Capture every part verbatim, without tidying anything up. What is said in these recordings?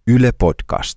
Yle Podcast.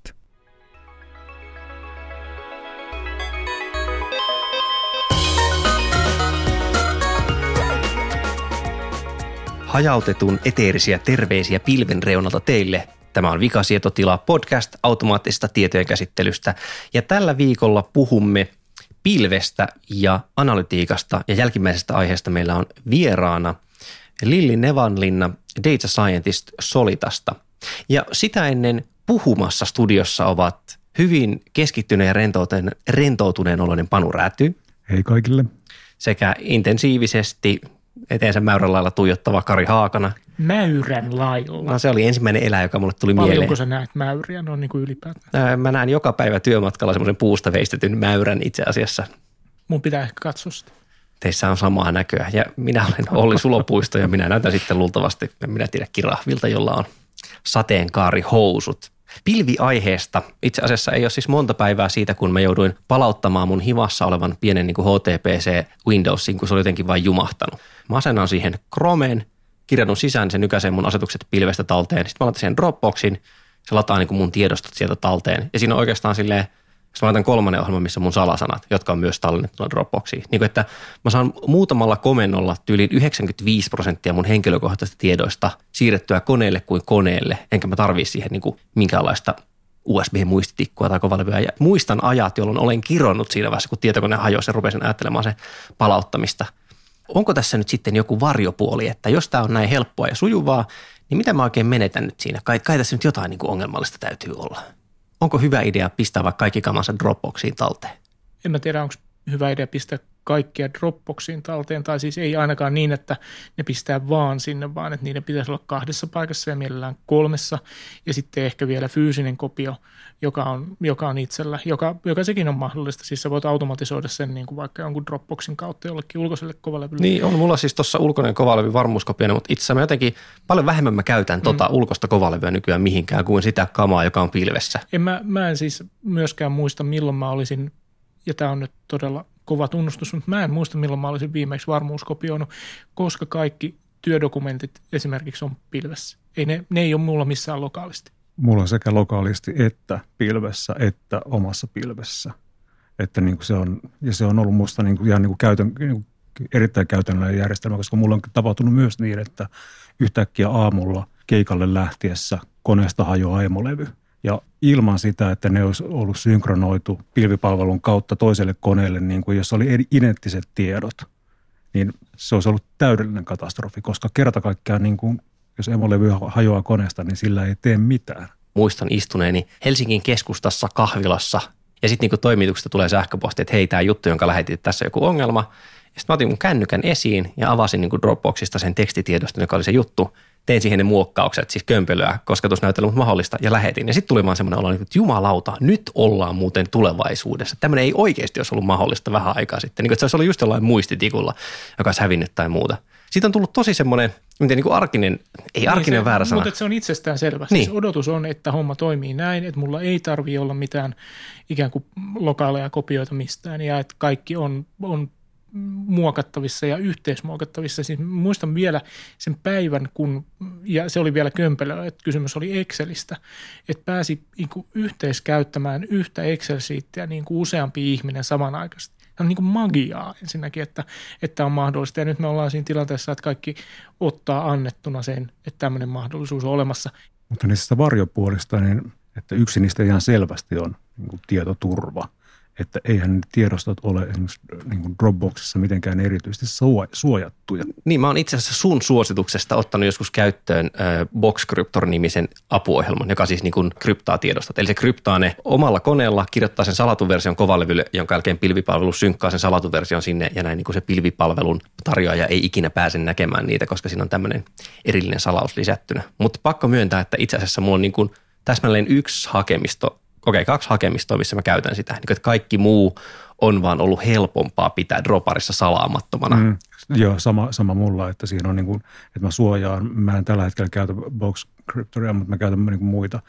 Hajautetun eteerisiä terveisiä pilven reunalta teille. Tämä on Vikasietotila podcast automaattisesta tietojen käsittelystä ja tällä viikolla puhumme pilvestä ja analytiikasta ja jälkimmäisestä aiheesta meillä on vieraana Lilli Nevanlinna, Data Scientist Solitasta. Ja sitä ennen puhumassa studiossa ovat hyvin keskittyneen ja rentoutuneen, rentoutuneen oloinen Panu Rääty. Hei kaikille. Sekä intensiivisesti eteensä mäyrän lailla tuijottava Kari Haakana. Mäyrän lailla? No se oli ensimmäinen eläin, joka mulle tuli Paljonko mieleen. Paljonko sä näet mäyriä noin niin kuin ylipäätään? Mä näen joka päivä työmatkalla semmoisen puusta veistetyn mäyrän itse asiassa. Mun pitää ehkä katsoa sitä. Teissä on samaa näköä ja minä olen Olli Sulopuisto ja minä näytän sitten luultavasti, en minä tiedä, kirahvilta, jolla on sateenkaarihousut. Pilviaiheesta itse asiassa ei ole siis monta päivää siitä, kun mä jouduin palauttamaan mun himassa olevan pienen niin kuin H T P C Windowsin, kun se oli jotenkin vain jumahtanut. Mä asennan siihen Chromeen, kirjannut sisään sen nykäisen mun asetukset pilvestä talteen. Sitten mä laitan siihen Dropboxiin, se lataa niin kuin mun tiedostot sieltä talteen. Ja siinä on oikeastaan silleen, sitten mä laitan kolmannen ohjelman, missä on mun salasanat, jotka on myös tallennettuna Dropboxiin. Niin kuin, että mä saan muutamalla komennolla tyyliin yhdeksänkymmentäviisi prosenttia mun henkilökohtaisista tiedoista siirrettyä koneelle kuin koneelle, enkä mä tarvii siihen niin kuin minkäänlaista U S B-muistitikkua tai kovalevyä. Ja muistan ajat, jolloin olen kironnut siinä vaiheessa, kun tietokone hajosi ja rupesin ajattelemaan sen palauttamista. Onko tässä nyt sitten joku varjopuoli, että jos tämä on näin helppoa ja sujuvaa, niin mitä mä oikein menetän nyt siinä? Kai, kai tässä nyt jotain niin kuin ongelmallista täytyy olla. Onko hyvä idea pistää vaikka kaikki kamansa Dropboxiin talteen? En mä tiedä, onko hyvä idea pistää kaikkia Dropboxiin talteen, tai siis ei ainakaan niin, että ne pistää vaan sinne, vaan että niiden pitäisi olla kahdessa paikassa ja mielellään kolmessa, ja sitten ehkä vielä fyysinen kopio, joka on, joka on itsellä, joka, joka sekin on mahdollista. Siis sä voit automatisoida sen niin kuin vaikka jonkun Dropboxin kautta jollekin ulkoiselle kovalevylle. Niin, on mulla siis tuossa ulkoinen kovalevy varmuuskopiona, mutta itse asiassa mä jotenkin paljon vähemmän mä käytän tota mm. ulkoista kovalevyä nykyään mihinkään kuin sitä kamaa, joka on pilvessä. En mä, mä en siis myöskään muista, milloin mä olisin, ja tämä on nyt todella kova tunnustus, mutta mä en muista, milloin mä olisin viimeksi varmuuskopioinut, koska kaikki työdokumentit esimerkiksi on pilvessä. Ei ne, ne ei ole mulla missään lokaalisti. Mulla on sekä lokaalisti että pilvessä että omassa pilvessä. Että niin kuin se on, ja se on ollut musta niin kuin ihan niin kuin käytön, niin kuin erittäin käytännöllinen järjestelmä, koska mulla on tapahtunut myös niin, että yhtäkkiä aamulla keikalle lähtiessä koneesta hajoaa emolevy. Ja ilman sitä, että ne olisi ollut synkronoitu pilvipalvelun kautta toiselle koneelle, niin kuin jos oli identtiset tiedot, niin se olisi ollut täydellinen katastrofi, koska kerta kaikkiaan, niin kuin, jos emolevy hajoaa koneesta, niin sillä ei tee mitään. Muistan istuneeni Helsingin keskustassa kahvilassa ja sitten niin toimituksesta tulee sähköposti, että hei, tämä juttu, jonka lähetit, että tässä on joku ongelma. Ja sitten mä otin mun kännykän esiin ja avasin niin kuin Dropboxista sen tekstitiedoston, joka oli se juttu. Tein siihen ne muokkaukset, siis kömpelöä, kosketusnäyttely, mutta mahdollista, ja lähetin. Ja sitten tuli vaan semmoinen olo, että jumalauta, nyt ollaan muuten tulevaisuudessa. Tämmöinen ei oikeasti olisi ollut mahdollista vähän aikaa sitten. Niin kuin, että se olisi ollut just jollain muistitikulla, joka olisi hävinnyt tai muuta. Siitä on tullut tosi semmoinen, miten niin kuin arkinen, ei arkinen niin se, väärä sana. Mutta se on itsestään selvä. Niin. Siis odotus on, että homma toimii näin, että mulla ei tarvitse olla mitään ikään kuin lokaaleja kopioita mistään, ja että kaikki on, on muokattavissa ja yhteismuokattavissa. Siis muistan vielä sen päivän, kun, ja se oli vielä kömpelöä, että kysymys oli Excelistä, että pääsi niin kuin yhteiskäyttämään yhtä Excel-siittiä niin kuin useampi ihminen samanaikaisesti. Tämä on niin kuin magiaa ensinnäkin, että, että on mahdollista. Ja nyt me ollaan siinä tilanteessa, että kaikki ottaa annettuna sen, että tämmöinen mahdollisuus on olemassa. Mutta niistä varjopuolista, niin että yksi niistä ihan selvästi on niin kuin tietoturva. Että eihän ne tiedostot ole esimerkiksi niin kuin Dropboxissa mitenkään erityisesti suojattuja. Niin, mä oon itse asiassa sun suosituksesta ottanut joskus käyttöön äh, Boxcryptor-nimisen apuohjelman, joka siis niin kuin kryptaa tiedostot. Eli se kryptaa ne omalla koneella, kirjoittaa sen salatun version kovalevylle, jonka jälkeen pilvipalvelu synkkaa sen salatun version sinne, ja näin niin kuin se pilvipalvelun tarjoaja ei ikinä pääse näkemään niitä, koska siinä on tämmöinen erillinen salaus lisättynä. Mutta pakko myöntää, että itse asiassa mulla on niin kuin täsmälleen yksi hakemisto, okei, okay, kaksi hakemistoa, missä mä käytän sitä. Niin, että kaikki muu on vaan ollut helpompaa pitää Droparissa salaamattomana. Mm, joo, sama, sama mulla, että siinä on niin kuin, että mä suojaan, mä en tällä hetkellä käytä Boxcryptoria, mutta mä käytän niin kuin muita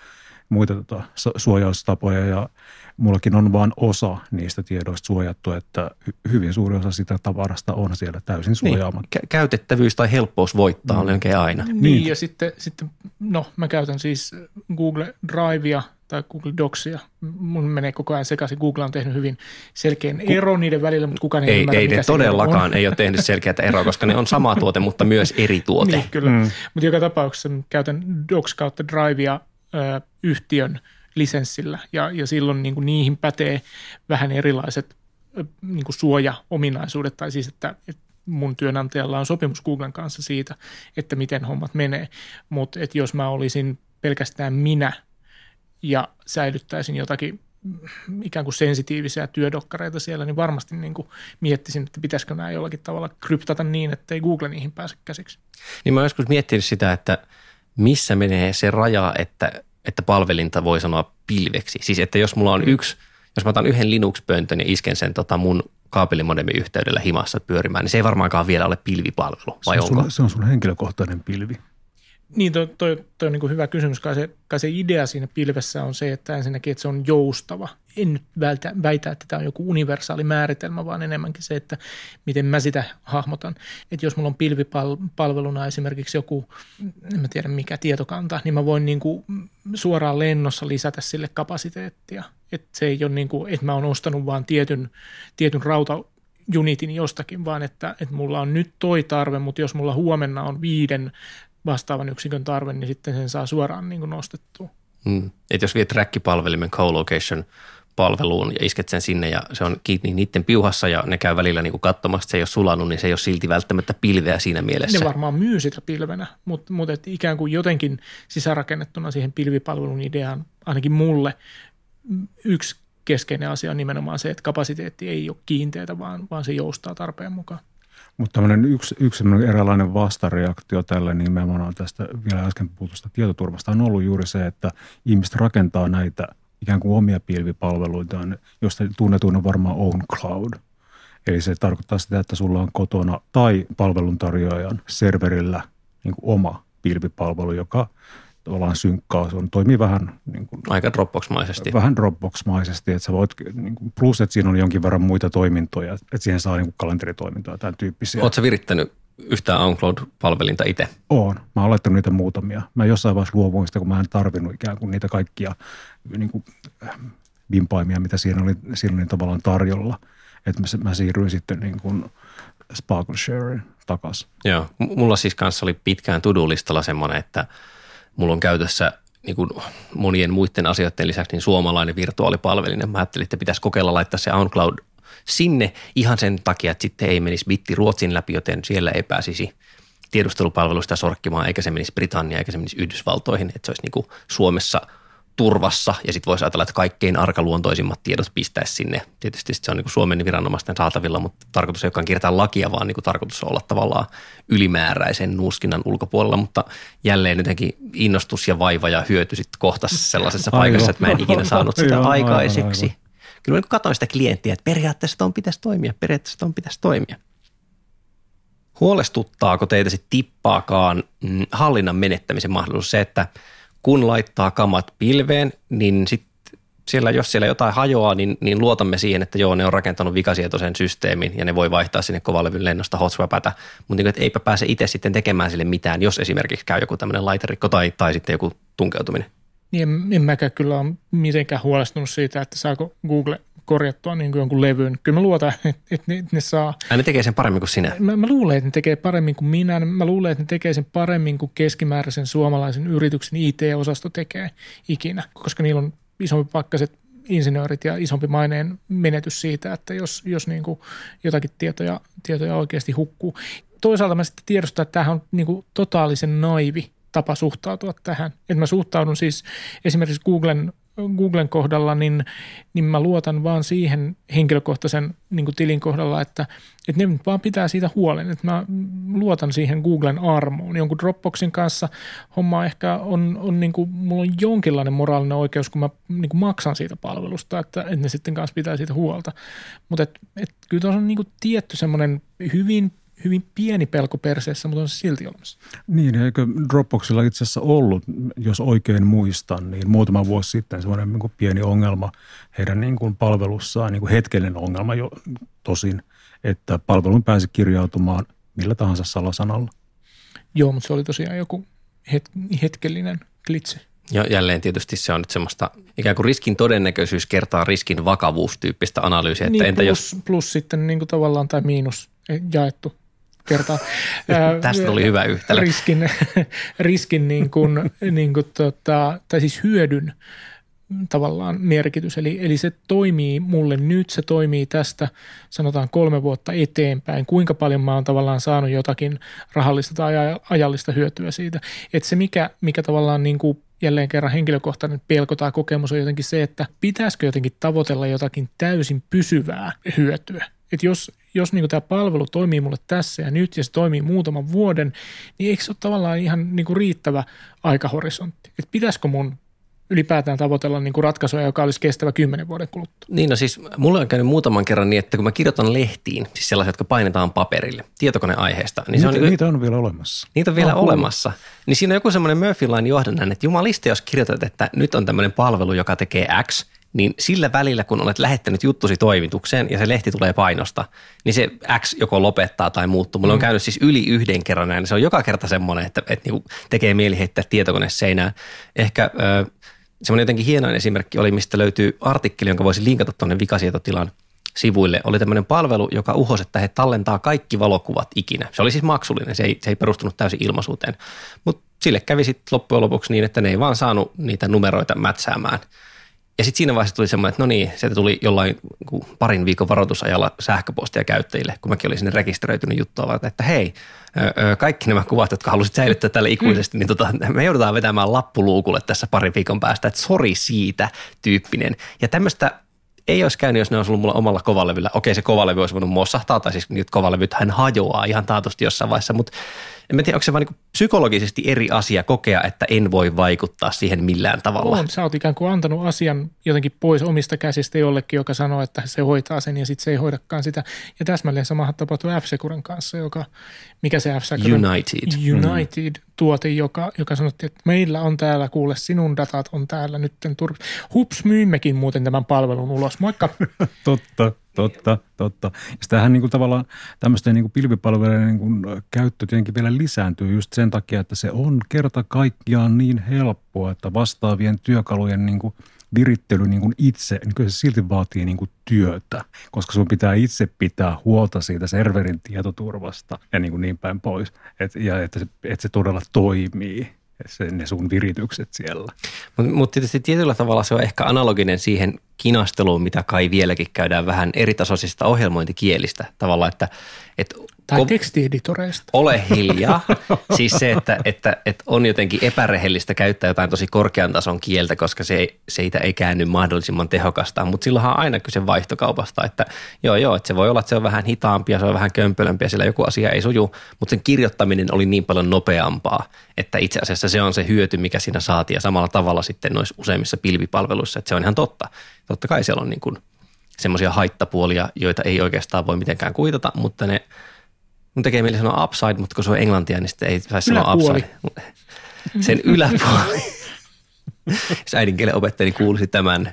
muita tota, suojaustapoja ja mullakin on vain osa niistä tiedoista suojattu, että hyvin suuri osa sitä tavarasta on siellä täysin suojaamatta. Niin, käytettävyys tai helppous voittaa mm. on aina. Niin, niin, ja sitten, sitten, no mä käytän siis Google Drivea tai Google Docsia. Mun menee koko ajan sekaisin. Google on tehnyt hyvin selkeän ero niiden välillä, mutta kukaan ei, ei ymmärrä, ei mikä ne todellakaan ei ole tehnyt selkeää eroa, koska ne on sama tuote, mutta myös eri tuote. Niin, kyllä. Mm. Mutta joka tapauksessa käytän Docs kautta Drivea ö, yhtiön lisenssillä ja, ja silloin niin kuin niihin pätee vähän erilaiset niin kuin suoja-ominaisuudet, tai siis, että, että mun työnantajalla on sopimus Googlen kanssa siitä, että miten hommat menee, mutta jos mä olisin pelkästään minä ja säilyttäisin jotakin ikään kuin sensitiivisiä työdokkareita siellä, niin varmasti niin kuin miettisin, että pitäisikö nämä jollakin tavalla kryptata niin, että ei Google niihin pääse käsiksi. Niin mä oon joskus miettinyt sitä, että missä menee se raja, että että palvelinta voi sanoa pilveksi. Siis että jos mulla on yksi, jos mä otan yhden Linux-pöntön ja isken sen tota mun kaapelimodemin yhteydellä himassa pyörimään, niin se ei varmaankaan vielä ole pilvipalvelu, vai se on onko? Sun, se on sun henkilökohtainen pilvi. Niin, toi, toi, toi on niin kuin hyvä kysymys. Kai se, kai se idea siinä pilvessä on se, että ensinnäkin, että se on joustava. En nyt väitä, väitä, että tämä on joku universaali määritelmä, vaan enemmänkin se, että miten mä sitä hahmotan. Että jos mulla on pilvipalveluna esimerkiksi joku, en mä tiedä mikä tietokanta, niin mä voin niin kuin suoraan lennossa lisätä sille kapasiteettia. Että se ei ole niin kuin, että mä oon ostanut vaan tietyn, tietyn rauta unitin jostakin, vaan että, että mulla on nyt toi tarve, mutta jos mulla huomenna on viiden vastaavan yksikön tarve, niin sitten sen saa suoraan niin kuin nostettua. Mm. Että jos viet track-palvelimen co-location-palveluun ja isket sen sinne ja se on kiinni niiden piuhassa ja ne käy välillä niin kuin katsomassa, se ei ole sulanut, niin se ei ole silti välttämättä pilveä siinä mielessä. Ne varmaan myy sitä pilvenä, mutta, mutta et ikään kuin jotenkin sisärakennettuna siihen pilvipalvelun ideaan, ainakin mulle, yksi keskeinen asia on nimenomaan se, että kapasiteetti ei ole kiinteätä, vaan, vaan se joustaa tarpeen mukaan. Mutta tämmöinen yksi, yksi eräänlainen vastareaktio tälle, niin me on tästä vielä äsken puhutusta tietoturvasta, on ollut juuri se, että ihmiset rakentaa näitä ikään kuin omia pilvipalveluitaan, josta tunnetuin on varmaan OwnCloud. Eli se tarkoittaa sitä, että sulla on kotona tai palveluntarjoajan serverillä niin kuin oma pilvipalvelu, joka tavallaan synkkaa. Se on, toimii vähän niin kuin, aika Dropbox-maisesti. Vähän Dropbox-maisesti, että sä voit, niin kuin, plus että siinä on jonkin verran muita toimintoja, että siihen saa niin kuin kalenteritoimintoja, tämän tyyppisiä. Oletko sä virittänyt yhtään OwnCloud-palvelinta itse? Oon. Mä oon laittanut niitä muutamia. Mä jossain vaiheessa luovuin sitä, kun mä en tarvinnut ikään kuin niitä kaikkia niin kuin, vimpaimia, mitä siinä oli, siinä oli tavallaan tarjolla. Että mä, mä siirryin sitten niin kuin Sparkle Sharein takaisin. Joo. Mulla siis kanssa oli pitkään to-do-listalla semmoinen, että mulla on käytössä niin kuin monien muiden asioiden lisäksi niin suomalainen virtuaalipalvelinen. Mä ajattelin, että pitäisi kokeilla laittaa se OwnCloud sinne ihan sen takia, että sitten ei menisi bitti Ruotsin läpi, joten siellä ei pääsisi tiedustelupalveluista sorkkimaan, eikä se menisi Britanniaan, eikä se menisi Yhdysvaltoihin, että se olisi niin kuin Suomessa turvassa ja sitten voisi ajatella, että kaikkein arkaluontoisimmat tiedot pistäisi sinne. Tietysti se on niin kuin Suomen viranomaisten saatavilla, mutta tarkoitus ei olekaan kiertää lakia, vaan niin kuin tarkoitus on olla tavallaan ylimääräisen nuuskinnan ulkopuolella, mutta jälleen jotenkin innostus ja vaiva ja hyöty sitten kohtasi sellaisessa paikassa, että mä en ikinä saanut sitä aikaiseksi. Kyllä mä katsoin sitä klienttiä, että periaatteessa ton pitäisi toimia, periaatteessa ton pitäisi toimia. Huolestuttaako teitä sitten tippaakaan mm, hallinnan menettämisen mahdollisuus se, että kun laittaa kamat pilveen, niin sitten siellä, jos siellä jotain hajoaa, niin, niin luotamme siihen, että joo, ne on rakentanut vikasietoisen systeemin ja ne voi vaihtaa sinne kovalevyn lennosta hotswapätä, mutta niin, että eipä pääse itse sitten tekemään sille mitään, jos esimerkiksi käy joku tämmöinen laiterikko tai, tai sitten joku tunkeutuminen. Niin en, en mäkään kyllä ole mitenkään huolestunut siitä, että saako Google korjattua niin kuin jonkun levyn. Kyllä mä luotan, että, että ne, ne saa. Ja ne tekee sen paremmin kuin sinä. Mä, mä luulen, että ne tekee paremmin kuin minä. Mä luulen, että ne tekee sen paremmin kuin keskimääräisen suomalaisen yrityksen I T-osasto tekee ikinä, koska niillä on isompi pakkaset insinöörit ja isompi maineen menetys siitä, että jos, jos niin kuin jotakin tietoja, tietoja oikeasti hukkuu. Toisaalta mä sitten tiedostan, että tämähän on niin kuin totaalisen naivi tapa suhtautua tähän. Että mä suhtaudun siis esimerkiksi Googlen Googlen kohdalla, niin, niin mä luotan vaan siihen henkilökohtaisen niin kuin tilin kohdalla, että, että ne vaan pitää siitä huolen, että mä luotan siihen Googlen armoon. Jonkun Dropboxin kanssa homma ehkä on, on niin kuin, mulla on jonkinlainen moraalinen oikeus, kun mä niin kuin maksan siitä palvelusta, että, että ne sitten kanssa pitää siitä huolta. Mutta et, et, kyllä tuossa on niin kuin tietty semmoinen hyvin hyvin pieni pelko perseessä, mutta on se silti olemassa. Niin, eikö Dropboxilla itse asiassa ollut, jos oikein muistan, niin muutama vuosi sitten semmoinen niin kuin pieni ongelma heidän niin kuin palvelussaan, niin kuin hetkellinen ongelma jo tosin, että palvelun pääsi kirjautumaan millä tahansa salasanalla. Joo, mutta se oli tosiaan joku het- hetkellinen glitsi. Ja jälleen tietysti se on nyt semmoista ikään kuin riskin todennäköisyys kertaa riskin vakavuustyyppistä analyysiä. Niin, että entä plus, jos... plus sitten niin kuin tavallaan tai miinus jaettu kertaa. Tästä tuli hyvä yhtälö. Riskin, riskin niin kuin, niin kuin tota, tai siis hyödyn tavallaan merkitys. Eli, eli se toimii mulle nyt, se toimii tästä sanotaan kolme vuotta eteenpäin. Kuinka paljon mä oon tavallaan saanut jotakin rahallista tai ajallista hyötyä siitä. Että se mikä, mikä tavallaan niin kuin jälleen kerran henkilökohtainen pelko tai kokemus on jotenkin se, että pitäisikö jotenkin tavoitella jotakin täysin pysyvää hyötyä. Että jos, jos niin tämä palvelu toimii mulle tässä ja nyt ja se toimii muutaman vuoden, niin eikö se ole tavallaan ihan niin kuin riittävä aikahorisontti? Että pitäisikö mun ylipäätään tavoitella niin kuin ratkaisuja, joka olisi kestävä kymmenen vuoden kuluttua? Niin, no siis mulla on käynyt muutaman kerran niin, että kun mä kirjoitan lehtiin, siis sellaisia, jotka painetaan paperille tietokoneaiheesta. Niin niitä, se on, niin, niitä on vielä olemassa. Niitä on vielä on olemassa. Niin siinä on joku semmoinen Murphy-lain johdannan, että jumalista, jos kirjoitat, että nyt on tämmöinen palvelu, joka tekee X, niin sillä välillä, kun olet lähettänyt juttusi toimitukseen ja se lehti tulee painosta, niin se X joko lopettaa tai muuttuu. Mulla on käynyt siis yli yhden kerran näin. Se on joka kerta semmoinen, että, että niinku tekee mieli heittää tietokone seinään. Ehkä äh, semmoinen jotenkin hienoin esimerkki oli, mistä löytyy artikkeli, jonka voisi linkata tuonne vikasietotilan sivuille. Oli tämmöinen palvelu, joka uhosi, että he tallentaa kaikki valokuvat ikinä. Se oli siis maksullinen, se ei, se ei perustunut täysin ilmaisuuteen. Mutta sille kävi sitten loppujen lopuksi niin, että ne ei vaan saanut niitä numeroita mätsäämään. Ja sitten siinä vaiheessa tuli semmoinen, että no niin, sieltä tuli jollain parin viikon varoitusajalla sähköpostia käyttäjille, kun mäkin olin sinne rekisteröitynyt juttua varten, että hei, kaikki nämä kuvat, jotka halusit säilyttää tälle ikuisesti, niin tota, me joudutaan vetämään lappuluukulle tässä parin viikon päästä, että sori siitä tyyppinen. Ja tämmöistä ei olisi käynyt, jos ne olisi ollut mulla omalla kovalevyllä. Okei, se kovalevy olisi voinut mossahtaa, tai siis nyt kovalevythän hajoaa ihan taatusti jossain vaiheessa, mutta en tiedä, onko se vaan niin psykologisesti eri asia kokea, että en voi vaikuttaa siihen millään tavalla. On, sä oot ikään kuin antanut asian jotenkin pois omista käsistä jollekin, joka sanoo, että se hoitaa sen ja sitten se ei hoidakaan sitä. Ja täsmälleen samahan tapahtui F-Securen kanssa, joka, mikä se F-Securen? United. United tuote, joka, joka sanottiin, että meillä on täällä, kuule sinun datat on täällä nytten tur- Hups, myymmekin muuten tämän palvelun ulos. Moikka. Totta. Totta, totta. Ja sitähän niin kuin tavallaan tämmöisten niin kuin pilvipalvelujen niin kuin käyttö tietenkin vielä lisääntyy just sen takia, että se on kerta kaikkiaan niin helppoa, että vastaavien työkalujen niin kuin virittely niin kuin itse, niin kyllä se silti vaatii niin kuin työtä, koska sun pitää itse pitää huolta siitä serverin tietoturvasta ja niin, kuin niin päin pois, et, ja että se, että se todella toimii. Se, ne sun viritykset siellä. Mutta mut tietysti tietyllä tavalla se on ehkä analoginen siihen kinasteluun, mitä kai vieläkin käydään vähän eritasoisista ohjelmointikielistä. Tavallaan, että... Et tai ko- tekstieditoreista. Ole hiljaa. Siis se, että, että, että on jotenkin epärehellistä käyttää jotain tosi korkean tason kieltä, koska se ei, siitä ei käänny mahdollisimman tehokasta. Mutta silloinhan on aina kyse vaihtokaupasta, että joo joo, että se voi olla, että se on vähän hitaampi ja se on vähän kömpelömpi ja sillä joku asia ei suju, mutta sen kirjoittaminen oli niin paljon nopeampaa, että itse asiassa se on se hyöty, mikä siinä saatiin ja samalla tavalla sitten noissa useimmissa pilvipalveluissa, että se on ihan totta. Totta kai siellä on niin kuin semmoisia haittapuolia, joita ei oikeastaan voi mitenkään kuitata, mutta ne mun tekee mieli sanoa upside, mutta kun se on englantia, niin sitten ei saisi sanoa upside. Sen yläpuoli. Jos äidinkielen opettajani kuulisi tämän.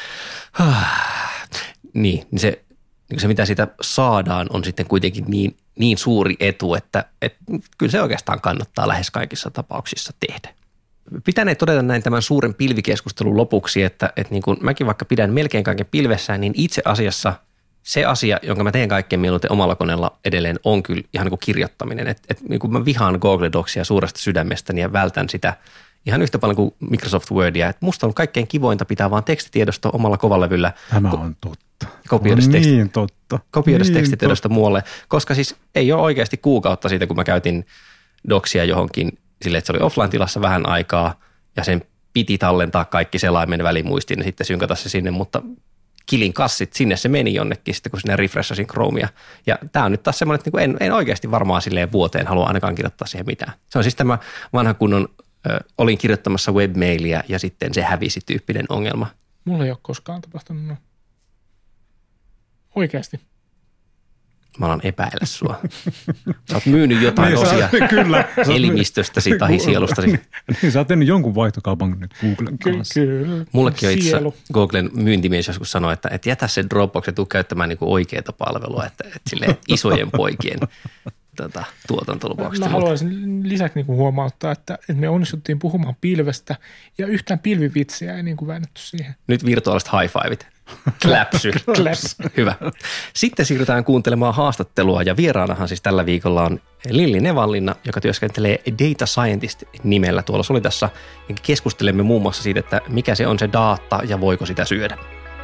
niin, niin se, niin se, mitä siitä saadaan, on sitten kuitenkin niin, niin suuri etu, että, että kyllä se oikeastaan kannattaa lähes kaikissa tapauksissa tehdä. Pitänee todeta näin tämän suuren pilvikeskustelun lopuksi, että, että niin kuin mäkin vaikka pidän melkein kaiken pilvessään, niin itse asiassa se asia, jonka mä teen kaikkein mieluiten omalla koneella edelleen, on kyllä ihan niin kuin kirjoittaminen. Et, et niin kuin mä vihaan Google Docsia suuresta sydämestäni ja vältän sitä ihan yhtä paljon kuin Microsoft Wordia. Et musta on kaikkein kivointa pitää vaan tekstitiedosto omalla kovalevyllä. Tämä on totta. Kopioida on teksti, niin totta. Kopioida niin tekstitiedosto muualle, koska siis ei ole oikeasti kuukautta siitä, kun mä käytin Docsia johonkin silleen, että se oli offline-tilassa vähän aikaa ja sen piti tallentaa kaikki selaimen välimuistiin ja sitten synkata se sinne, mutta kilin kassit, sinne se meni jonnekin sitten, kun sinne refreshasin Chromea. Ja tämä on nyt taas semmoinen, että en, en oikeasti varmaan silleen vuoteen halua ainakaan kirjoittaa siihen mitään. Se on siis tämä vanha kunnon, ö, olin kirjoittamassa webmailia ja sitten se hävisi tyyppinen ongelma. Mulla ei ole koskaan tapahtunut. No. Oikeasti. Mä alan epäillä sua. Sä oot myynyt jotain Niin, sä- osia kyllä. elimistöstäsi tai sielustasi. Niin, sä oot tehnyt jonkun vaihtokaupan nyt Googlen Ky- kanssa. kyllä. Mullekin on itse Sielu. Googlen myyntimies joskus sanoi, että, että jätä se Dropbox ja tuu käyttämään niinku oikeaa palvelua, että, että silleen isojen poikien tota, tuotantolupaukset. Mä haluaisin lisäksi niin kuin huomauttaa, että, että me onnistuttiin puhumaan pilvestä ja yhtään pilvivitsiä ei niin kuin väännetty siihen. Nyt virtuaaliset high-fiveit. Kläpsy. Kläps. Hyvä. Sitten siirrytään kuuntelemaan haastattelua ja vieraanahan siis tällä viikolla on Lilli Nevanlinna, joka työskentelee Data Scientist nimellä tuolla Solitassa. Ja keskustelemme muun muassa siitä, että mikä se on se data ja voiko sitä syödä.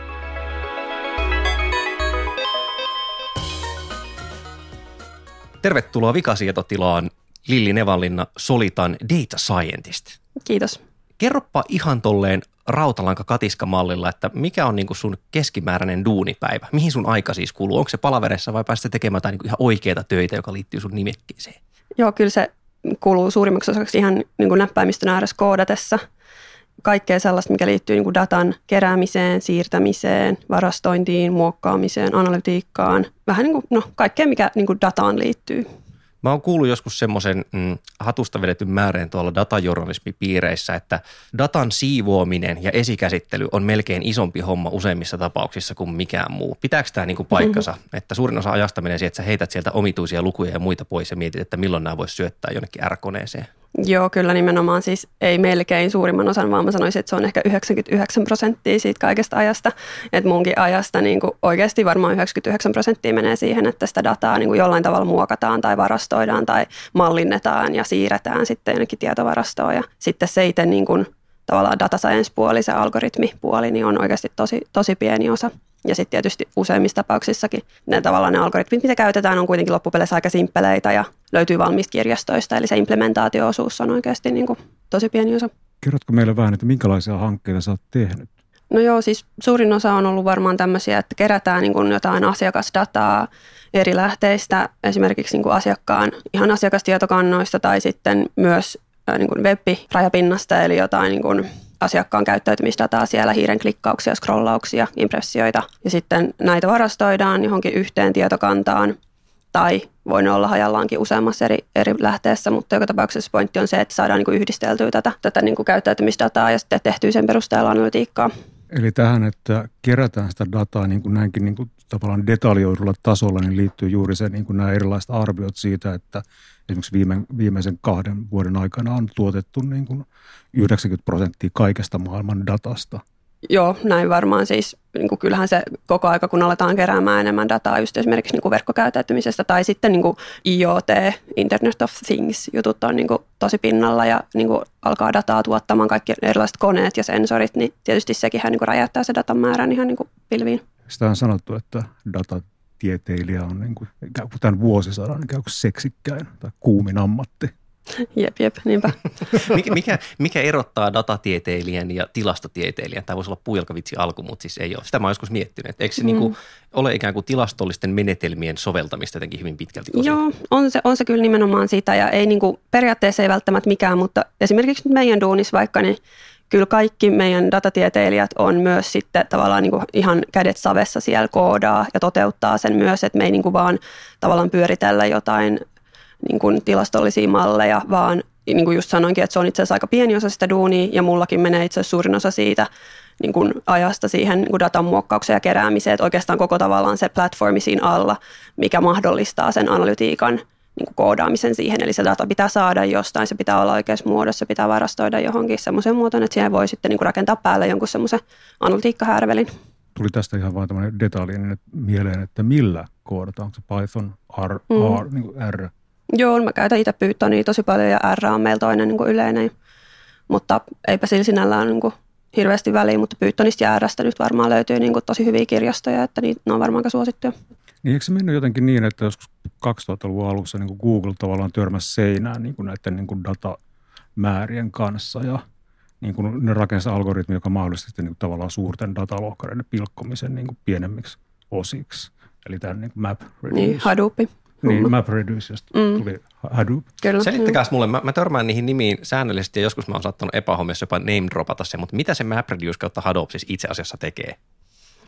Tervetuloa vikasietotilaan Lilli Nevanlinna, Solitan Data Scientist. Kiitos. Kerropa ihan tolleen rautalanka-katiskamallilla, että mikä on niinku sun keskimääräinen duunipäivä? Mihin sun aika siis kuluu? Onko se palaverissa vai päästä tekemään jotain niinku ihan oikeita töitä, joka liittyy sun nimekkeeseen? Joo, kyllä se kuuluu suurimmaksi osaksi ihan niin kuin näppäimistön ääressä koodatessa. Kaikkea sellaista, mikä liittyy niin kuin datan keräämiseen, siirtämiseen, varastointiin, muokkaamiseen, analytiikkaan. Vähän niin kuin, no, kaikkea, mikä niin kuin dataan liittyy. Mä oon kuullut joskus semmoisen mm, hatusta vedetyn määreen tuolla datajournalismipiireissä, että datan siivoaminen ja esikäsittely on melkein isompi homma useimmissa tapauksissa kuin mikään muu. Pitääkö tämä niinku paikkansa, mm-hmm. että suurin osa ajasta menee siihen, että sä heität sieltä omituisia lukuja ja muita pois ja mietit, että milloin nämä voisi syöttää jonnekin R-koneeseen? Joo, kyllä nimenomaan siis ei melkein suurimman osan, vaan mä sanoisin, että se on ehkä yhdeksänkymmentäyhdeksän prosenttia siitä kaikesta ajasta. Että munkin ajasta niin kuin oikeasti varmaan yhdeksänkymmentäyhdeksän prosenttia menee siihen, että sitä dataa niin kuin jollain tavalla muokataan tai varastoidaan tai mallinnetaan ja siirretään sitten jonnekin tietovarastoon. Ja sitten se itse niin kuin, tavallaan data science-puoli, se algoritmipuoli, niin on oikeasti tosi, tosi pieni osa. Ja sitten tietysti useimmissa tapauksissakin ne tavallaan ne algoritmit, mitä käytetään, on kuitenkin loppupeleissä aika simppeleitä ja löytyy valmiista kirjastoista. Eli se implementaatio-osuus on oikeasti niin kuin tosi pieni osa. Kerrotko meille vähän, että minkälaisia hankkeita sä oot tehnyt? No joo, siis suurin osa on ollut varmaan tämmöisiä, että kerätään niin kuin jotain asiakasdataa eri lähteistä, esimerkiksi niin kuin asiakkaan ihan asiakastietokannoista tai sitten myös niin kuin web-rajapinnasta, eli jotain niin kuin asiakkaan käyttäytymisdataa siellä, hiiren klikkauksia, scrollauksia, impressioita. Ja sitten näitä varastoidaan johonkin yhteen tietokantaan tai voi ne olla hajallaankin useammassa eri, eri lähteessä, mutta joka tapauksessa pointti on se, että saadaan niin kuin yhdisteltyä tätä, tätä niin kuin käyttäytymisdataa ja sitten tehtyä sen perusteella analytiikkaa. Eli tähän, että kerätään sitä dataa niin kuin näinkin niin kuin tavallaan detaljoidulla tasolla, niin liittyy juuri se, niin kuin nämä erilaiset arviot siitä, että esimerkiksi viime, viimeisen kahden vuoden aikana on tuotettu niin kuin yhdeksänkymmentä prosenttia kaikesta maailman datasta. Joo, näin varmaan siis. Niin kuin kyllähän se koko aika, kun aletaan keräämään enemmän dataa just esimerkiksi niin kuin verkkokäyttäytymisestä tai sitten niin kuin I O T, Internet of Things, jutut on niin kuin tosi pinnalla ja niin kuin alkaa dataa tuottamaan kaikki erilaiset koneet ja sensorit, niin tietysti sekin niin kuin räjäyttää se datan määrän ihan niin kuin pilviin. Sitä on sanottu, että datatieteilijä on niin kuin, ikään kuin tämän vuosisadan ikään kuin seksikkäin tai kuumin ammatti. Jep, jep, niinpä. Mikä, mikä, mikä erottaa datatieteilijän ja tilastotieteilijän? Tämä voisi olla puujalkavitsi alku, mutta siis ei ole. Sitä mä oon joskus miettinyt. Eikö se mm. niin kuin ole ikään kuin tilastollisten menetelmien soveltamista jotenkin hyvin pitkälti osin? Joo, on se, on se kyllä nimenomaan sitä ja ei niin kuin, periaatteessa ei välttämättä mikään, mutta esimerkiksi meidän duunis vaikka, niin kyllä kaikki meidän datatieteilijät on myös sitten tavallaan niin kuin ihan kädet savessa siellä koodaa ja toteuttaa sen myös, että me ei niin kuin vaan tavallaan pyöritellä jotain niin kuin tilastollisia malleja, vaan niin kuin just sanoinkin, että se on itse asiassa aika pieni osa sitä duunia ja mullakin menee itse asiassa suurin osa siitä niin kuin ajasta siihen niin kuin datan muokkaukseen ja keräämiseen, että oikeastaan koko tavallaan se platformi siinä alla, mikä mahdollistaa sen analytiikan niin kuin koodaamisen siihen, eli se data pitää saada jostain, se pitää olla oikeassa muodossa, se pitää varastoida johonkin semmoiseen muotoon, että siihen voi sitten niin kuin rakentaa päälle jonkun semmoisen analytiikkahärvelin. Tuli tästä ihan vaan tämmöinen detalji mieleen, että millä koodataan, onko se Python, R, mm. R, niin kuin R? Joo, mä käytän itse Pythonia tosi paljon ja R on meillä toinen niin kuin yleinen, mutta eipä sillä sinällään niin kuin hirveästi väliä, mutta Pythonista ja R:stä nyt varmaan löytyy niin kuin tosi hyviä kirjastoja, että niitä, ne on varmaan aika suosittuja. Niin eikö se mennyt jotenkin niin, että joskus kaksituhattaluvun alussa niin kuin Google tavallaan törmäsi seinään niin kuin näiden niin kuin datamäärien kanssa ja niin kuin ne rakensi algoritmi, joka mahdollisti niin kuin tavallaan suurten datalohkareiden pilkkomisen niin kuin pienemmiksi osiksi, eli tämän niin kuin MapReduce. Niin, Hadoop. Niin, MapReduce, josta mm. tuli Hadoop. Kyllä. Selittäkääs mulle, mä, mä törmään niihin nimiin säännöllisesti ja joskus mä oon saattanut epähommissa jopa name dropata sen, mutta mitä se MapReduce kautta Hadoop siis itse asiassa tekee?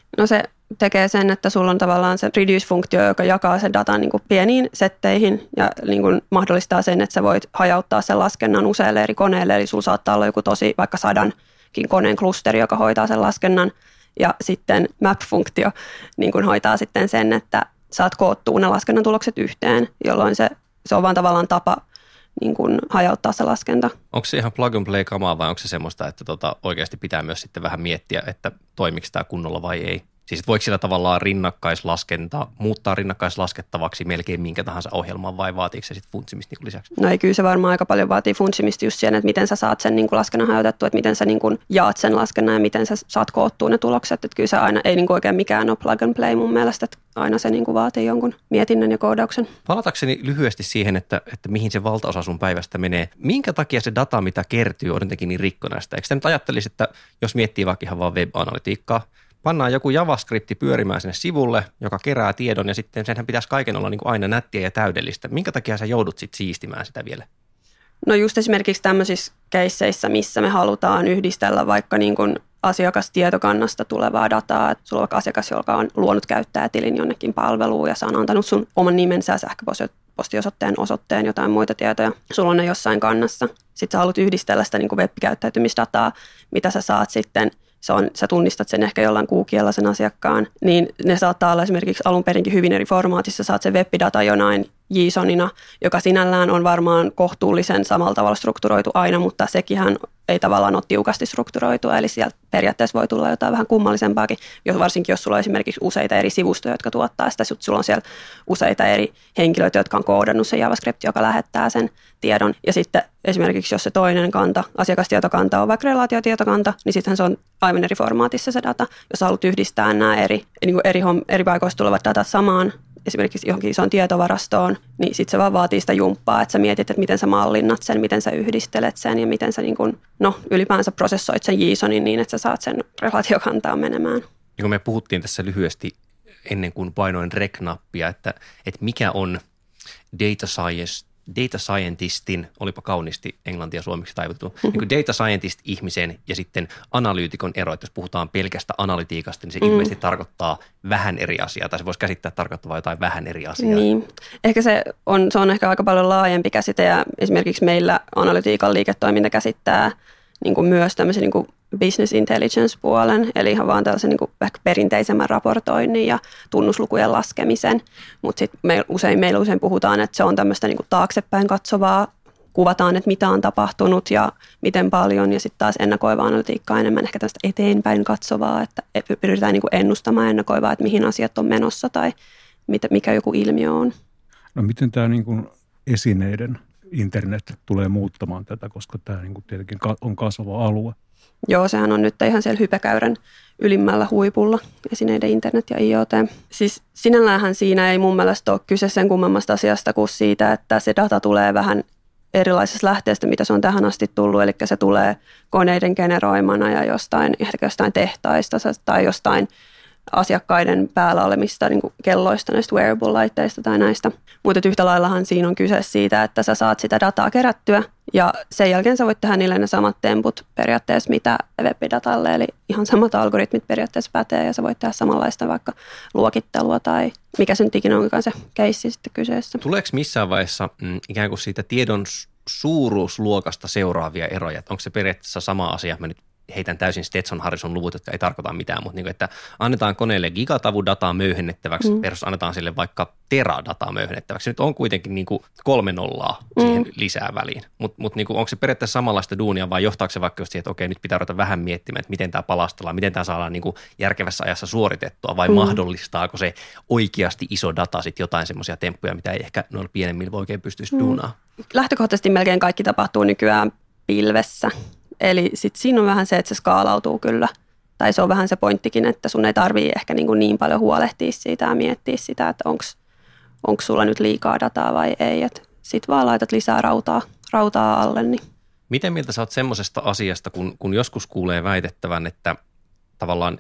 No se tekee sen, että sulla on tavallaan se reduce-funktio, joka jakaa sen datan niin kuin pieniin setteihin ja niin kuin mahdollistaa sen, että sä voit hajauttaa sen laskennan useille eri koneille. Eli sulla saattaa olla joku tosi vaikka sadankin koneen klusteri, joka hoitaa sen laskennan. Ja sitten map-funktio niin kuin hoitaa sitten sen, että saat koottua ne laskennan tulokset yhteen, jolloin se, se on vaan tavallaan tapa niin kuin hajauttaa se laskenta. Onko se ihan plug and play kamaa vai onko se semmoista, että tota oikeasti pitää myös sitten vähän miettiä, että toimiko tämä kunnolla vai ei? Siis voiko sillä tavallaan rinnakkaislaskenta muuttaa rinnakkaislaskettavaksi melkein minkä tahansa ohjelman vai vaatiiko se sitten funtsimista niin lisäksi? No ei, kyllä se varmaan aika paljon vaatii funtsimista just siihen, että miten sä saat sen niin kuin laskennan hajautettua, että miten sä niin kuin jaat sen laskennan ja miten sä saat koottua ne tulokset. Että kyllä se aina ei niin kuin oikein mikään ole plug and play mun mielestä, että aina se niin kuin vaatii jonkun mietinnän ja koodauksen. Palatakseni lyhyesti siihen, että, että mihin se valtaosa sun päivästä menee. Minkä takia se data, mitä kertyy, on jotenkin niin rikkonaista? Eikö sä nyt ajattelisi, että jos miettii vaikka ihan vaan web-analytiikkaa, pannaan joku JavaScripti pyörimään sinne sivulle, joka kerää tiedon ja sitten senhän pitäisi kaiken olla niin kuin aina nättiä ja täydellistä. Minkä takia sä joudut sitten siistimään sitä vielä? No just esimerkiksi tämmöisissä keisseissä, missä me halutaan yhdistellä vaikka niin kuin asiakastietokannasta tulevaa dataa. Että sulla on vaikka asiakas, joka on luonut käyttäjätilin jonnekin palveluun ja sä on antanut sun oman nimensä ja sähköpostiosoitteen, osoitteen, jotain muita tietoja. Sulla on ne jossain kannassa. Sitten sä haluat yhdistellä sitä niin kuin web-käyttäytymisdataa, mitä sä saat sitten. Se on, sä tunnistat sen ehkä jollain kuukielellä sen asiakkaan, niin ne saattaa olla esimerkiksi alun perinkin hyvin eri formaatissa. Saat sen web-data jonain JSONina, joka sinällään on varmaan kohtuullisen samalla tavalla strukturoitu aina, mutta sekinhän ei tavallaan ole tiukasti strukturoitu, eli sieltä periaatteessa voi tulla jotain vähän kummallisempaakin, jos varsinkin jos sulla on esimerkiksi useita eri sivustoja, jotka tuottaa sitä, sulla on siellä useita eri henkilöitä, jotka on koodannut sen JavaScript, joka lähettää sen tiedon, ja sitten esimerkiksi jos se toinen kanta, asiakastietokanta on vaikka relaatiotietokanta, niin sittenhän se on aivan eri formaatissa se data, jos haluat yhdistää nämä eri, niin kuin eri, eri paikoista tulevat datat samaan, esimerkiksi johonkin isoon tietovarastoon, niin sitten se vaan vaatii sitä jumppaa, että sä mietit, että miten sä mallinnat sen, miten sä yhdistelet sen ja miten sä niin kun, no, ylipäänsä prosessoit sen JSONin niin, että sä saat sen relaatiokantaan menemään. Ja kun me puhuttiin tässä lyhyesti ennen kuin painoin rec-nappia, että, että mikä on data science, data scientistin, olipa kauniisti englantia suomeksi taivuttu, mm-hmm. niin kuin data scientist-ihmisen ja sitten analyytikon ero, että jos puhutaan pelkästä analytiikasta, niin se mm. ilmeisesti tarkoittaa vähän eri asiaa, tai se voisi käsittää tarkoittavaa jotain vähän eri asiaa. Niin. Ehkä se on, se on ehkä aika paljon laajempi käsite, ja esimerkiksi meillä analytiikan liiketoiminta käsittää niin kuin myös tämmöisen niin kuin business intelligence-puolen, eli ihan vaan tällaisen niin kuin ehkä perinteisemmän raportoinnin ja tunnuslukujen laskemisen, mutta sitten me usein, meillä usein puhutaan, että se on tämmöistä niin kuin taaksepäin katsovaa, kuvataan, että mitä on tapahtunut ja miten paljon, ja sitten taas ennakoivaa analytiikkaa enemmän ehkä tämmöistä eteenpäin katsovaa, että pyritään niin kuin ennustamaan ennakoivaa, että mihin asiat on menossa tai mikä joku ilmiö on. No miten tämä niin kuin esineiden internet tulee muuttamaan tätä, koska tämä niin kuin tietenkin on kasvava alue? Joo, sehän on nyt ihan siellä hypekäyrän ylimmällä huipulla, esineiden internet ja I O T. Siis sinälläänhän siinä ei mun mielestä ole kyse sen kummemmasta asiasta kuin siitä, että se data tulee vähän erilaisesta lähteestä, mitä se on tähän asti tullut, eli se tulee koneiden generoimana ja jostain, ehkä jostain tehtaista tai jostain asiakkaiden päällä olemista niin kuin kelloista, näistä wearable-laitteista tai näistä. Mutta yhtä laillahan siinä on kyse siitä, että sä saat sitä dataa kerättyä ja sen jälkeen sä voit tehdä niille ne samat temput periaatteessa mitä web-datalle, eli ihan samat algoritmit periaatteessa pätee ja sä voit tehdä samanlaista vaikka luokittelua tai mikä sen ikinä onkaan se keissi sitten kyseessä. Tuleeko missään vaiheessa mm, ikään kuin siitä tiedon suuruusluokasta seuraavia eroja? Onko se periaatteessa sama asia? Mä nyt heitän täysin Stetson Harrison luvut, jotka ei tarkoita mitään, mutta niin kuin, että annetaan koneelle gigatavu-dataa möyhennettäväksi mm. versus annetaan sille vaikka teradataa möyhennettäväksi. Nyt on kuitenkin niin kuin kolme nollaa siihen mm. lisää väliin, mutta mut niin onko se periaatteessa samanlaista duunia vai johtaako se vaikka just siihen, että okei, nyt pitää ruveta vähän miettimään, että miten tämä palastellaan, miten tämä saadaan niin kuin järkevässä ajassa suoritettua vai mm. mahdollistaako se oikeasti iso data sitten jotain semmoisia temppuja, mitä ei ehkä noilla pienemmillä voi oikein pystyisi mm. duunaan? Lähtökohtaisesti melkein kaikki tapahtuu nykyään pilvessä. Eli sitten siinä on vähän se, että se skaalautuu kyllä. Tai se on vähän se pointtikin, että sun ei tarvitse ehkä niin, niin paljon huolehtia siitä ja miettiä sitä, että onko sulla nyt liikaa dataa vai ei. Sitten vaan laitat lisää rautaa, rautaa alle. Niin. Miten mieltä sä oot semmoisesta asiasta, kun, kun joskus kuulee väitettävän, että tavallaan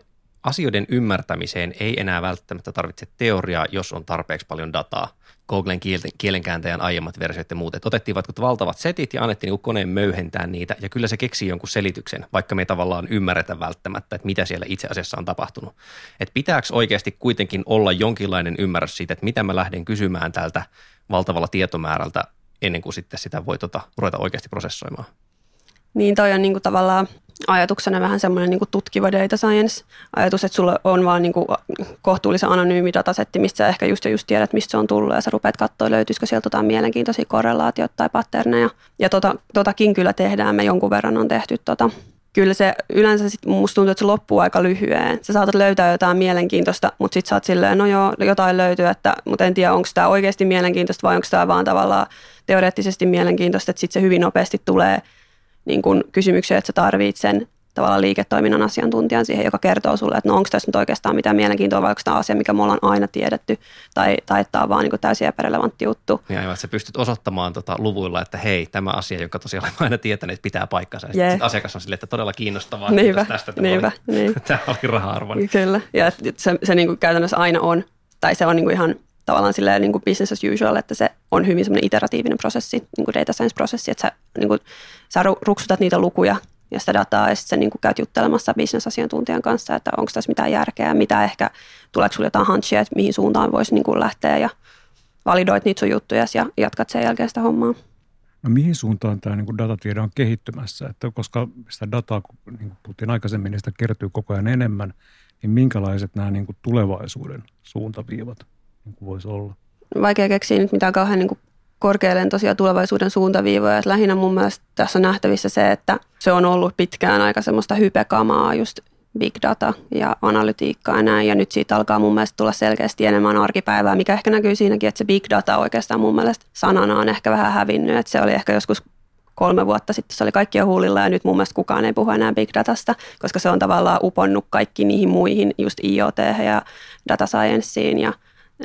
asioiden ymmärtämiseen ei enää välttämättä tarvitse teoriaa, jos on tarpeeksi paljon dataa. Googlen kielenkääntäjän aiemmat versiot ja muut, että otettiin vaikka valtavat setit ja annettiin niin koneen möyhentää niitä ja kyllä se keksii jonkun selityksen, vaikka me ei tavallaan ymmärretä välttämättä, että mitä siellä itse asiassa on tapahtunut. Että pitääkö oikeasti kuitenkin olla jonkinlainen ymmärrys siitä, että mitä mä lähden kysymään tältä valtavalla tietomäärältä ennen kuin sitten sitä voi tota, ruveta oikeasti prosessoimaan. Niin toi on niin kuin tavallaan ajatuksena vähän semmoinen niin kuin tutkiva data science ajatus, että sulla on vaan niin kuin kohtuullisen anonyymi datasetti, mistä sä ehkä just, just tiedät, mistä se on tullut ja sä rupeat katsoa, löytyisikö sieltä jotain mielenkiintoisia korrelaatioita tai patterneja. Ja tota, totakin kyllä tehdään, me jonkun verran on tehty tota. Kyllä se yleensä sit musta tuntuu, että se loppuu aika lyhyen. Sä saatat löytää jotain mielenkiintoista, mutta sit sä oot silleen, no joo, jotain löytyy, että, mutta en tiedä, onko tämä oikeasti mielenkiintoista vai onko tämä vaan tavallaan teoreettisesti mielenkiintoista, että sit se hyvin nopeasti tulee niin kun kysymyksiä, että sä tarvitset sen tavallaan liiketoiminnan asiantuntijan siihen, joka kertoo sulle, että no onko tässä nyt oikeastaan mitään mielenkiintoa vai onko tämä asia, mikä me ollaan aina tiedetty tai, tai että tämä on vaan niin kuin täysin epärelevantti juttu. Ja aivan, että sä pystyt osoittamaan tota luvuilla, että hei, tämä asia, jonka tosiaan olemme aina tietäneet, pitää paikkansa. Ja sitten asiakas on silleen, että todella kiinnostavaa. Niinpä, tästä, tämä, niinpä, oli, niin. tämä oli raha-arvon. Kyllä, ja se, se niin kuin käytännössä aina on, tai se on niin kuin ihan tavallaan silleen niin kuin business as usual, että se on hyvin semmoinen iteratiivinen prosessi, niin kuin data science-prosessi, että sä, niin kuin, sä ruksutat niitä lukuja ja sitä dataa, ja sitten sä niin kuin käyt juttelemassa business-asiantuntijan kanssa, että onko tässä mitään järkeä, mitä ehkä, tuleeko sulle jotain hunchia, että mihin suuntaan voisi niin kuin lähteä, ja validoit niitä sun juttuja ja jatkat sen jälkeen sitä hommaa. No mihin suuntaan tämä niin kuin datatiede on kehittymässä, että koska sitä dataa, niin kuin puhuttiin aikaisemmin, niin sitä kertyy koko ajan enemmän, niin minkälaiset nämä niin kuin tulevaisuuden suuntaviivat niin kuin voisi olla? Vaikea keksiä nyt mitään kauhean niin kuin korkealentoisia tulevaisuuden suuntaviivoja. Että lähinnä mun mielestä tässä on nähtävissä se, että se on ollut pitkään aika semmoista hypekamaa, just big data ja analytiikkaa ja näin. Ja nyt siitä alkaa mun mielestä tulla selkeästi enemmän arkipäivää, mikä ehkä näkyy siinäkin, että se big data oikeastaan mun mielestä sanana on ehkä vähän hävinnyt. Että se oli ehkä joskus kolme vuotta sitten, se oli kaikkia huulilla ja nyt mun mielestä kukaan ei puhu enää big datasta, koska se on tavallaan uponnut kaikki niihin muihin, just I O T ja data scienceen ja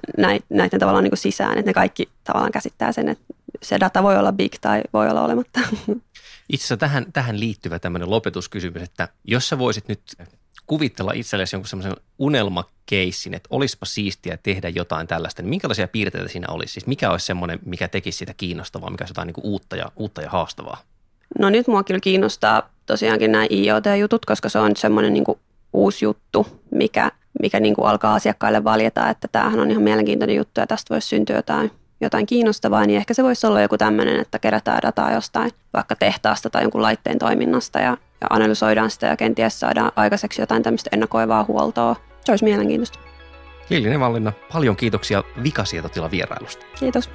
näiden tavallaan niin kuin sisään, että ne kaikki tavallaan käsittää sen, että se data voi olla big tai voi olla olematta. Itse asiassa tähän, tähän liittyvä tämmöinen lopetuskysymys, että jos sä voisit nyt kuvitella itsellesi jonkun semmoisen unelmakeissin, että olisipa siistiä tehdä jotain tällaista, niin minkälaisia piirteitä siinä olisi? Siis mikä olisi semmoinen, mikä tekisi sitä kiinnostavaa, mikä olisi jotain niin kuin uutta ja, uutta ja haastavaa? No nyt mua kyllä kiinnostaa tosiaankin nämä I O T-jutut, koska se on semmoinen niin kuin uusi juttu, mikä mikä niin kuin alkaa asiakkaille valjeta, että tämähän on ihan mielenkiintoinen juttu ja tästä voisi syntyä jotain, jotain kiinnostavaa, niin ehkä se voisi olla joku tämmöinen, että kerätään dataa jostain vaikka tehtaasta tai jonkun laitteen toiminnasta ja, ja analysoidaan sitä ja kenties saadaan aikaiseksi jotain tämmöistä ennakoivaa huoltoa. Se olisi mielenkiintoista. Lilli Nevanlinna, paljon kiitoksia Vikasietotila vierailusta. Kiitos.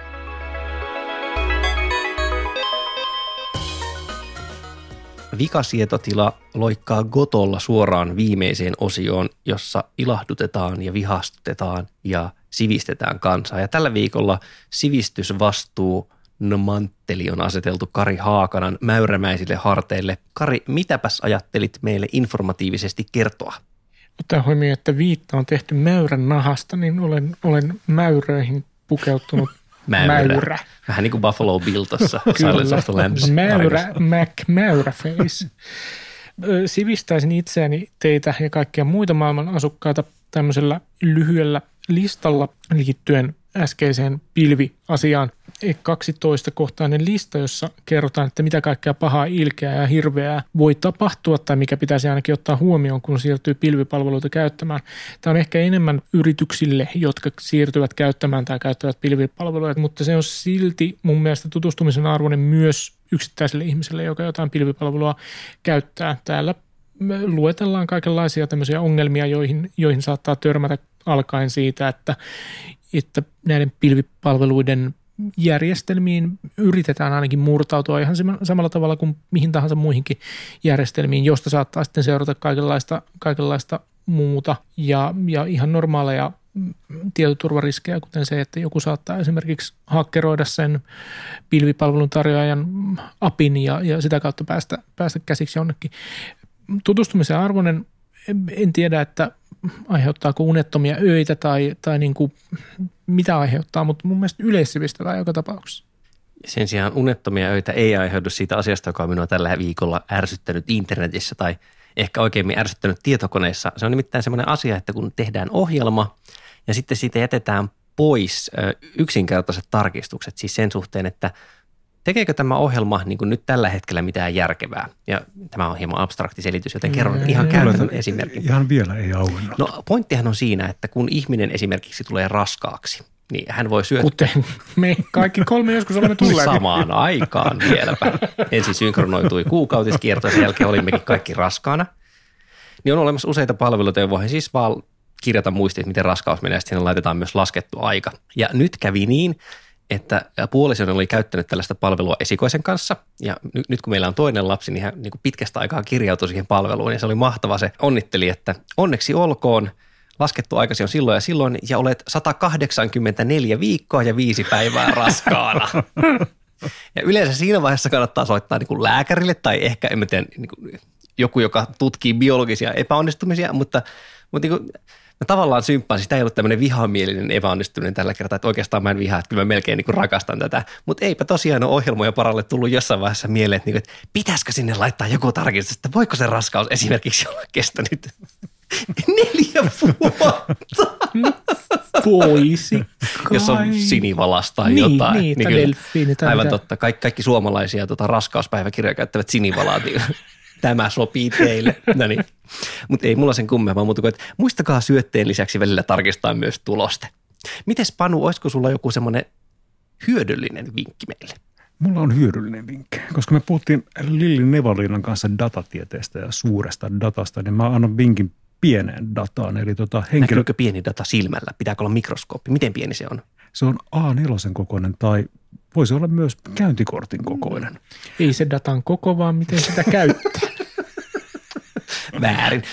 Vikasietotila loikkaa Gotolla suoraan viimeiseen osioon, jossa ilahdutetaan ja vihastutetaan ja sivistetään kansaa. Ja tällä viikolla sivistysvastuu mantteli on aseteltu Kari Haakanan mäyrämäisille harteille. Kari, mitäpäs ajattelit meille informatiivisesti kertoa? Ottaen huomioon, että viitta on tehty mäyrän nahasta, niin olen, olen mäyröihin pukeutunut mäyrä. mäyrä. Vähän niin kuin Buffalo Bill tuossa Silence of the Lambs. Mäyrä, Mac, mäyräface. Sivistäisin itseäni, teitä ja kaikkia muita maailman asukkaita tämmöisellä lyhyellä listalla liittyen äskeiseen pilviasiaan. kaksitoista-kohtainen lista, jossa kerrotaan, että mitä kaikkea pahaa, ilkeää ja hirveää voi tapahtua tai mikä pitäisi ainakin ottaa huomioon, kun siirtyy pilvipalveluita käyttämään. Tämä on ehkä enemmän yrityksille, jotka siirtyvät käyttämään tai käyttävät pilvipalveluita, mutta se on silti mun mielestä tutustumisen arvoinen myös yksittäiselle ihmiselle, joka jotain pilvipalvelua käyttää. Täällä me luetellaan kaikenlaisia tämmöisiä ongelmia, joihin, joihin saattaa törmätä alkaen siitä, että, että näiden pilvipalveluiden järjestelmiin yritetään ainakin murtautua ihan samalla tavalla kuin mihin tahansa muihinkin järjestelmiin, josta saattaa sitten seurata kaikenlaista, kaikenlaista muuta ja, ja ihan normaaleja tietoturvariskejä, kuten se, että joku saattaa esimerkiksi hakkeroida sen pilvipalvelun tarjoajan apin ja, ja sitä kautta päästä, päästä käsiksi jonnekin. Tutustumisen arvoinen, en tiedä, että aiheuttaako unettomia öitä tai, tai niin kuin mitä aiheuttaa, mutta mun mielestä yleissivistävää joka tapauksessa. Sen sijaan unettomia öitä ei aiheudu siitä asiasta, joka on minua tällä viikolla ärsyttänyt internetissä tai ehkä oikeimmin ärsyttänyt tietokoneissa. Se on nimittäin semmoinen asia, että kun tehdään ohjelma ja sitten siitä jätetään pois yksinkertaiset tarkistukset, siis sen suhteen, että tekeekö tämä ohjelma niin kuin nyt tällä hetkellä mitään järkevää? Ja tämä on hieman abstrakti selitys, joten kerron ihan käytännön esimerkin. Ihan vielä ei auennut. No pointtihan on siinä, että kun ihminen esimerkiksi tulee raskaaksi, niin hän voi syöttää. Kuten me kaikki kolme joskus olemme tulleet. Samaan aikaan vieläpä. Ensin synkronoitui kuukautiskierto, sen jälkeen olimmekin kaikki raskaana. Niin on olemassa useita palveluita, joihin voi siis vaan kirjata muistiin, miten raskaus menee, ja sitten laitetaan myös laskettu aika. Ja nyt kävi niin, että puolisoni oli käyttänyt tällaista palvelua esikoisen kanssa, ja nyt, nyt kun meillä on toinen lapsi, niin hän niin kuin pitkästä aikaa kirjautui siihen palveluun, ja se oli mahtava. Se onnitteli, että onneksi olkoon, laskettu aikasi on silloin ja silloin, ja olet sata kahdeksankymmentäneljä viikkoa ja viisi päivää raskaana. Ja yleensä siinä vaiheessa kannattaa soittaa niin kuin lääkärille, tai ehkä, en mä tiedä, niin kuin joku, joka tutkii biologisia epäonnistumisia, mutta, mutta niin kuin, mä tavallaan symppaan, sitä ei ollut tämmöinen vihamielinen epäonnistuminen tällä kertaa, että oikeastaan mä en vihaa, että kyllä mä melkein niin kuin rakastan tätä, mutta eipä tosiaan ole ohjelmoja paralle tullut jossain vaiheessa mieleen, että, niin kuin, että pitäisikö sinne laittaa joku tarkistus, että voiko se raskaus esimerkiksi olla kestänyt neljä vuotta. Voisi kai. Jos on sinivalasta tai niin, jotain. Niin, niin delfiini, aivan mitä. totta. Kaikki, kaikki suomalaisia tota, raskauspäiväkirjoja käyttävät sinivalaa. Tämä sopii teille. No niin. Mutta ei mulla sen kummempaa muuta kuin, että muistakaa syötteen lisäksi välillä tarkistaa myös tuloste. Mites Panu, olisiko sulla joku semmoinen hyödyllinen vinkki meille? Mulla on hyödyllinen vinkki, koska me puhuttiin Lilli Nevalinan kanssa datatieteestä ja suuresta datasta, niin mä annan vinkin pieneen dataan. Eli tota henkilö... Näkyykö pieni data silmällä? Pitääkö olla mikroskooppi? Miten pieni se on? Se on A neljä kokoinen tai voisi olla myös käyntikortin kokoinen. Ei se datan koko, vaan miten sitä käyttää. Väärin.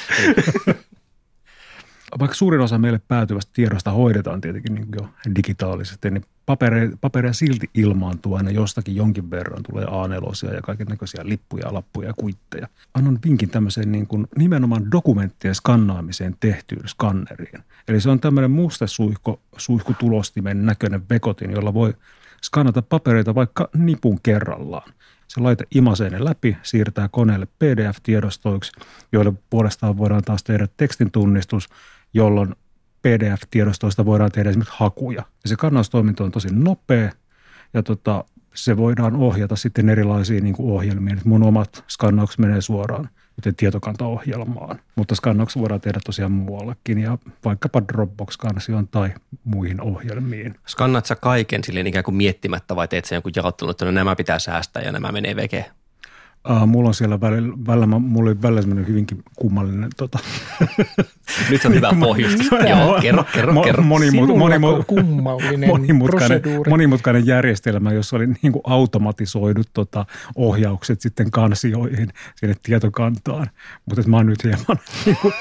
Vaikka suurin osa meille päätyvästä tiedosta hoidetaan tietenkin niin jo digitaalisesti, niin papereja, papereja silti ilmaantuu aina jostakin jonkin verran. Tulee A neljä ja kaikennäköisiä lippuja, lappuja ja kuitteja. Annan vinkin tämmöiseen niin kuin nimenomaan dokumenttien skannaamiseen tehtyyn skanneriin. Eli se on tämmöinen mustesuihko, suihkutulostimen näköinen vekotin, jolla voi skannata papereita vaikka nipun kerrallaan. Se laite imasee ne läpi, siirtää koneelle P D F-tiedostoiksi, joille puolestaan voidaan taas tehdä tekstin tunnistus, jolloin P D F-tiedostoista voidaan tehdä esimerkiksi hakuja. Ja se kannaustoiminto on tosi nopea ja tota, se voidaan ohjata sitten erilaisiin niin kuin ohjelmiin. Et mun omat skannaukset menee suoraan joten tietokantaohjelmaan, mutta skannaukset voidaan tehdä tosiaan muuallekin ja vaikkapa Dropbox-kansioon tai muihin ohjelmiin. Skannat sä kaiken silleen ikään kuin miettimättä vai teet sä jonkun jaottelun, että no nämä pitää säästää ja nämä menee vekeen? Uh, mulla on siellä välillä, välillä, mulla oli välillä semmoinen hyvinkin kummallinen. Tota. Nyt on hyvä pohjustus. Joo, kerro, kerro, mo, kerro. Monimut, monimut, kummallinen monimutkainen, monimutkainen järjestelmä, jossa oli niin kuin automatisoidut tota, ohjaukset sitten kansioihin sinne tietokantaan. Mutta mä oon nyt hieman niin kuin,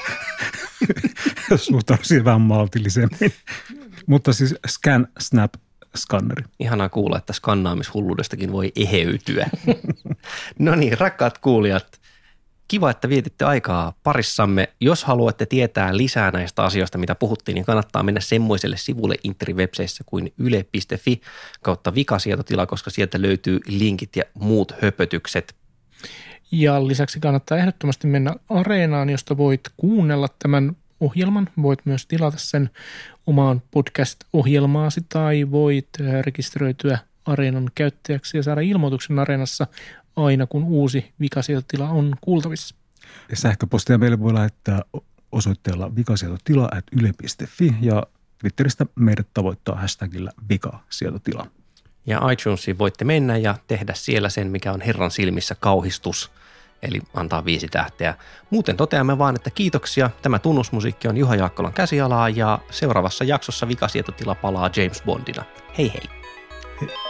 suhtaudun siihen vähän maltillisemmin. Mutta siis Scan Snap skanneri. Ihanaa kuulla, että skannaamishulluudestakin voi eheytyä. No niin, rakkaat kuulijat, kiva, että vietitte aikaa parissamme. Jos haluatte tietää lisää näistä asioista, mitä puhuttiin, niin kannattaa mennä semmoiselle sivulle internetwebseissä kuin yle piste fi kautta vikasietotila, koska sieltä löytyy linkit ja muut höpötykset. Ja lisäksi kannattaa ehdottomasti mennä Areenaan, josta voit kuunnella tämän ohjelman. Voit myös tilata sen omaan podcast-ohjelmaasi tai voit rekisteröityä Areenan käyttäjäksi ja saada ilmoituksen Areenassa aina, kun uusi vikasietotila on kuultavissa. Ja sähköpostia meille voi lähettää osoitteella vikasietotila at yle piste fi ja Twitteristä meidät tavoittaa hashtagillä vikasietotila. Ja iTunesiin voitte mennä ja tehdä siellä sen, mikä on Herran silmissä kauhistus. Eli antaa viisi tähteä. Muuten toteamme vaan, että kiitoksia. Tämä tunnusmusiikki on Juha Jaakkolan käsialaa ja seuraavassa jaksossa vikasietotila palaa James Bondina. Hei hei. Hei.